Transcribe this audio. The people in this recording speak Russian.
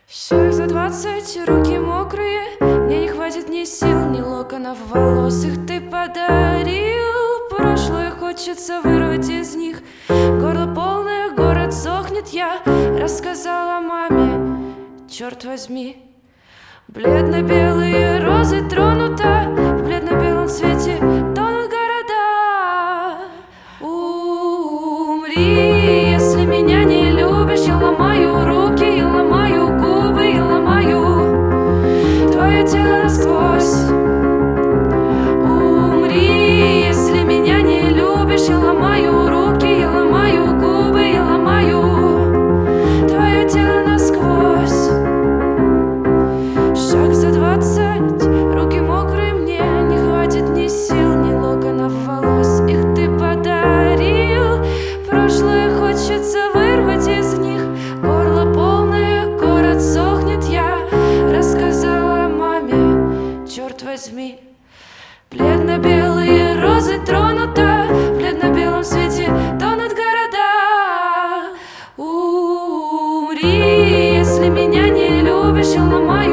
Шаг за 20, руки мокрые, мне не хватит ни сил, ни локонов волос. Их ты подарил, прошлое хочется вырвать из них. Горло полное, город сохнет, я рассказала маме, черт возьми. Бледно-белые розы тронута, в бледно-белом свете тонут города. Умри, если меня не любишь, я ломаю руки, я ломаю губы, я ломаю твое тело насквозь. Умри, если меня не любишь, я ломаю руки, я ломаю губы, я ломаю твое тело насквозь. Шаг за 20, руки мокрые, мне не хватит ни сил, ни локонов волос. Их ты подарил, прошлое хочется вырвать из них. Горло полное, город сохнет, я рассказала маме, черт возьми. Бледно-белые розы тронута, в бледно-белом свете тонут города. Умри, если меня не любишь, я ломаю